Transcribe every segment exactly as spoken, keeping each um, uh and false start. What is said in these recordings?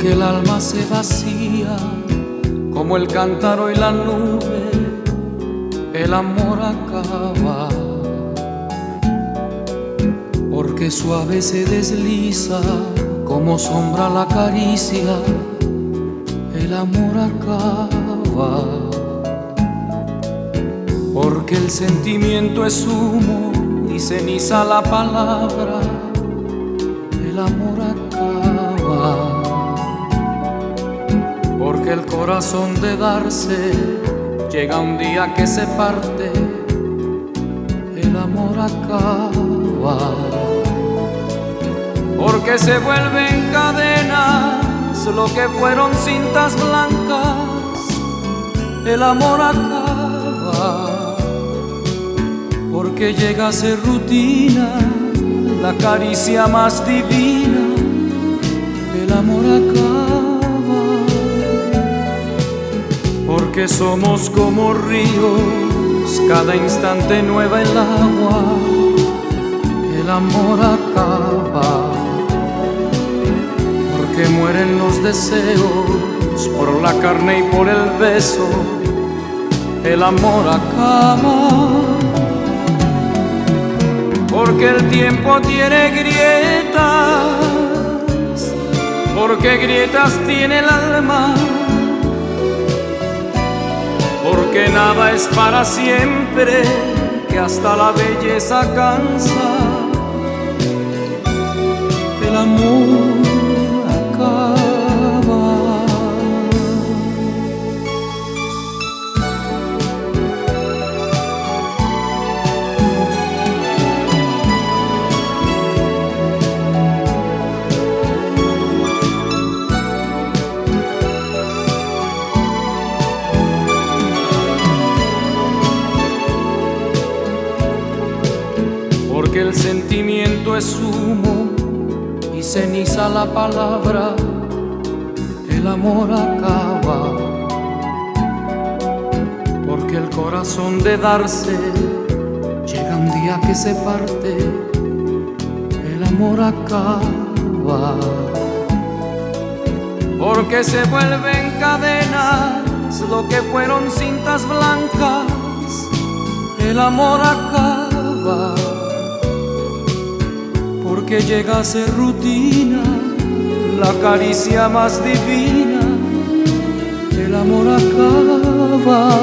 porque el alma se vacía como el cántaro y la nube, el amor acaba. Porque suave se desliza como sombra la caricia, el amor acaba. Porque el sentimiento es humo y ceniza la palabra, el amor acaba. Porque el corazón de darse llega un día que se parte, el amor acaba. Porque se vuelven cadenas lo que fueron cintas blancas, el amor acaba. Porque llega a ser rutina la caricia más divina, el amor acaba. Porque somos como ríos, cada instante nueva el agua, el amor acaba. Porque mueren los deseos por la carne y por el beso, el amor acaba. Porque el tiempo tiene grietas, porque grietas tiene el alma. Porque nada es para siempre, que hasta la belleza cansa, el amor acaba. Porque el sentimiento es humo y ceniza la palabra, el amor acaba. Porque el corazón de darse llega un día que se parte, el amor acaba. Porque se vuelven cadenas lo que fueron cintas blancas, el amor acaba. Porque llega a ser rutina la caricia más divina, el amor acaba.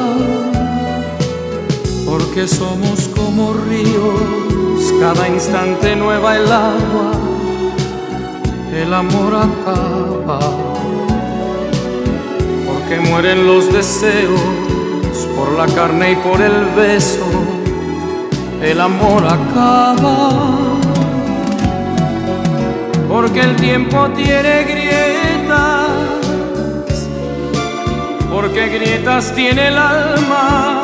Porque somos como ríos, cada instante nueva el agua, el amor acaba. Porque mueren los deseos por la carne y por el beso, el amor acaba. Porque el tiempo tiene grietas, porque grietas tiene el alma.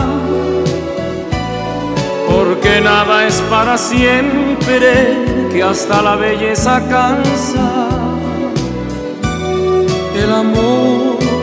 Porque nada es para siempre, que hasta la belleza cansa, el amor